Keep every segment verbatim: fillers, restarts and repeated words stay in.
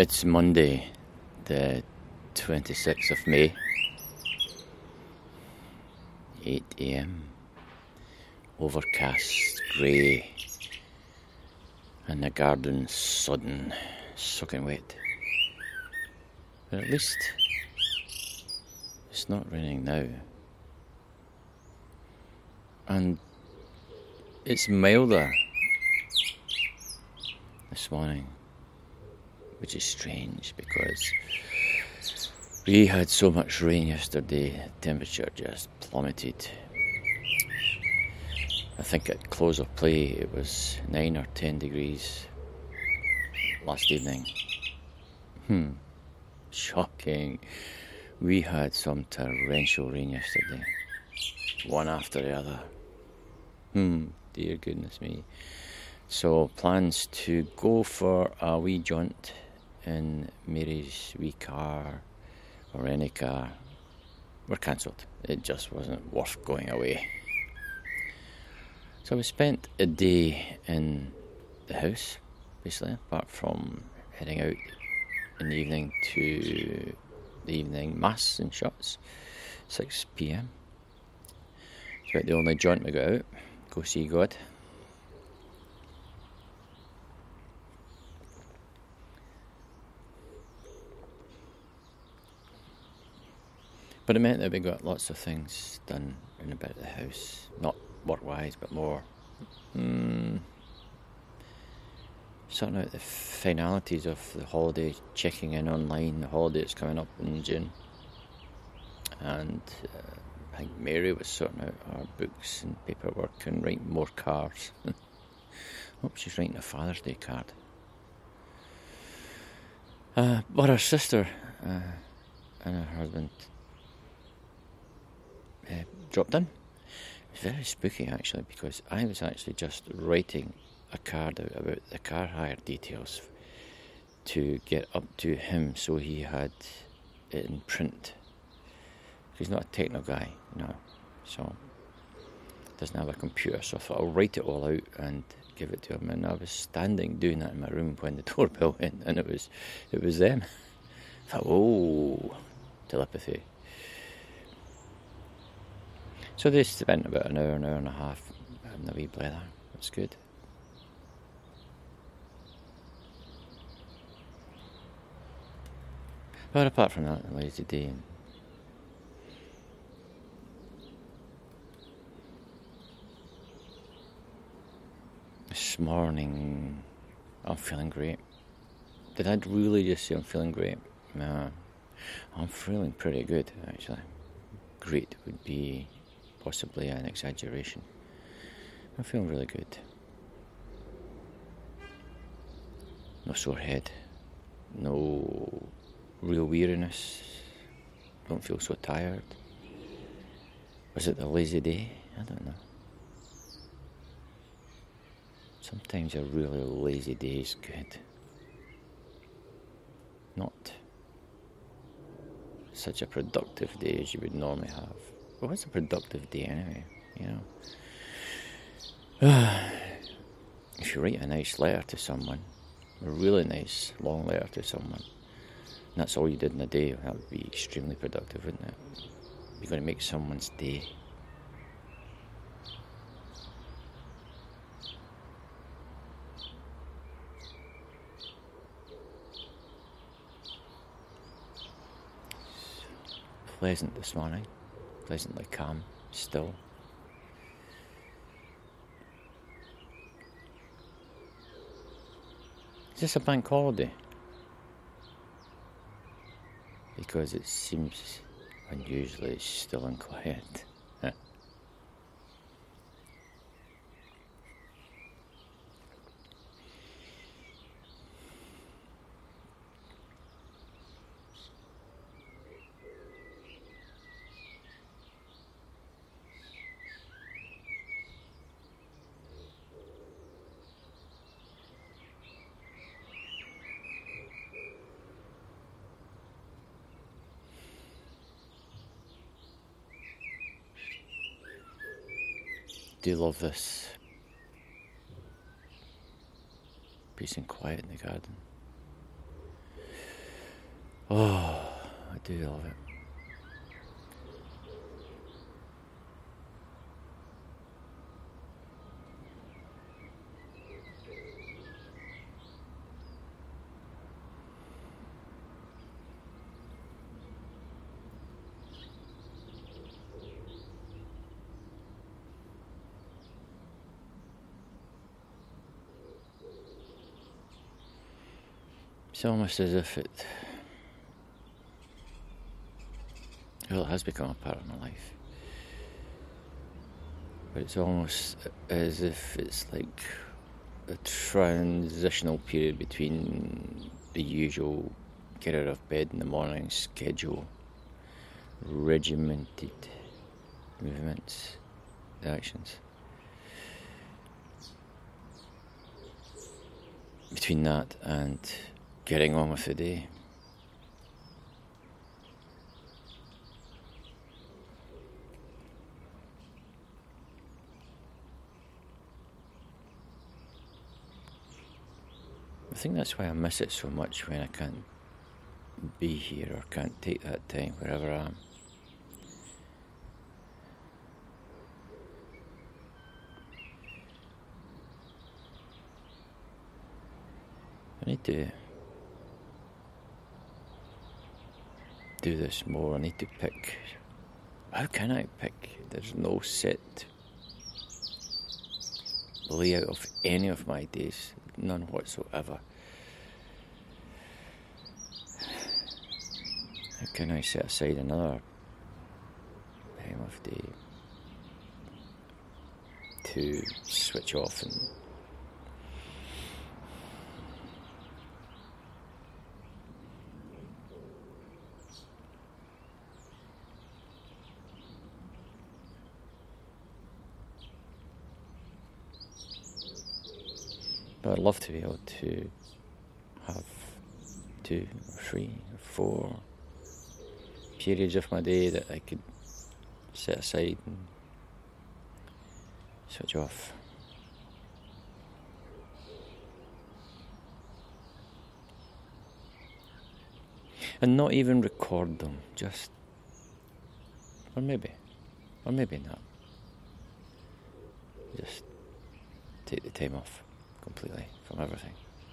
It's Monday, the twenty-sixth of May, eight a.m, overcast, grey, and the garden sodden, soaking wet. But at least it's not raining now. And it's milder this morning, which is strange because we had so much rain yesterday, the temperature just plummeted. I think at close of play it was nine or ten degrees last evening. Hmm, shocking. We had some torrential rain yesterday, one after the other. Hmm, dear goodness me. So plans to go for a wee jaunt in Mary's wee car or any car were cancelled. It just wasn't worth going away. So we spent a day in the house, basically, apart from heading out in the evening to the evening mass and shots, six p.m. It's about the only jaunt we got out. Go see God. But it meant that we got lots of things done in about the house. Not work-wise, but more mm, sorting out the finalities of the holiday, checking in online, the holiday that's coming up in June. And uh, I think Mary was sorting out our books and paperwork and writing more cards. I hope she's writing a Father's Day card. Uh, but her sister uh, and her husband uh, dropped in. It was very spooky actually, because I was actually just writing a card out about the car hire details to get up to him so he had it in print. He's not a techno guy, no, so doesn't have a computer, so I thought I'll write it all out and give it to him. And I was standing doing that in my room when the doorbell went, and it was it was them. I thought, oh, telepathy. So they spent about an hour, an hour and a half having a wee blather. It's good. But apart from that, a lazy day. This morning, I'm feeling great. Did I really just say I'm feeling great? No, I'm feeling pretty good, actually. Great would be possibly an exaggeration. I'm feeling really good. No sore head. No real weariness. Don't feel so tired. Was it the lazy day? I don't know. Sometimes a really lazy day is good. Not such a productive day as you would normally have. Well, what's a productive day anyway, you know? If you write a nice letter to someone, a really nice long letter to someone, and that's all you did in a day, that would be extremely productive, wouldn't it? You're going to make someone's day. Pleasant this morning, pleasantly calm, still. Is this a bank holiday? Because it seems unusually still and quiet. Do love this peace and quiet in the garden. Oh, I do love it. It's almost as if it, well, it has become a part of my life. But it's almost as if it's like a transitional period between the usual get out of bed in the morning schedule, regimented movements, actions. Between that and getting on with the day. I think that's why I miss it so much when I can't be here or can't take that time wherever I am. I need to do this more. I need to pick. How can I pick? There's no set layout of any of my days. None whatsoever. How can I set aside another time of day to switch off and but I'd love to be able to have two or three or four periods of my day that I could set aside and switch off. And not even record them, just, or maybe, or maybe not. Just take the time off completely from everything.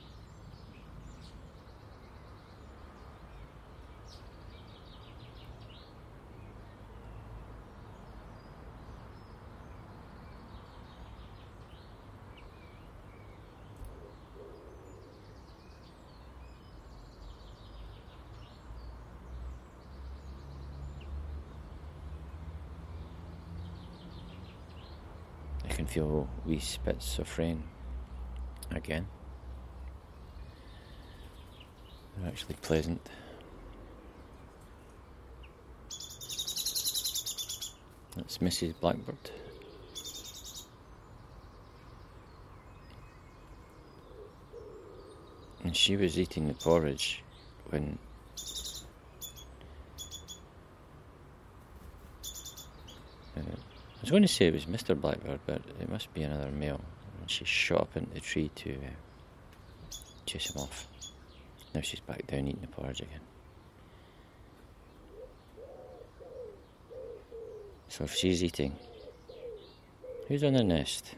I can feel wee spits of rain again. They're actually pleasant. That's Missus Blackbird. And she was eating the porridge when uh, I was going to say it was Mister Blackbird, but it must be another male. And she shot up into the tree to uh, chase him off. Now she's back down eating the porridge again. So if she's eating, who's on the nest?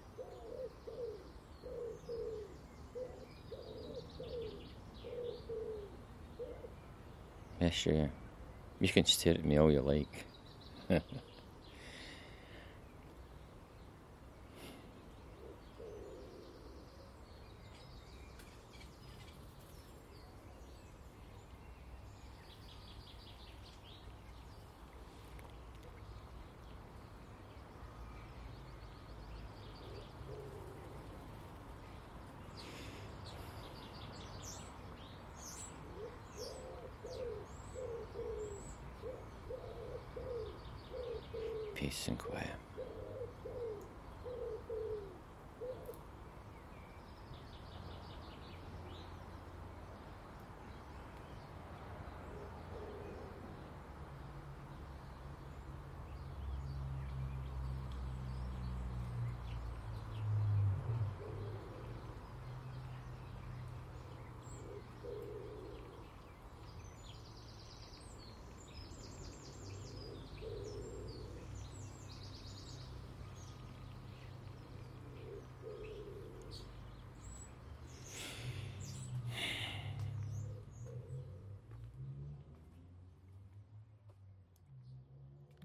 Yes, sure. You can stare at me all you like. Peace and quiet.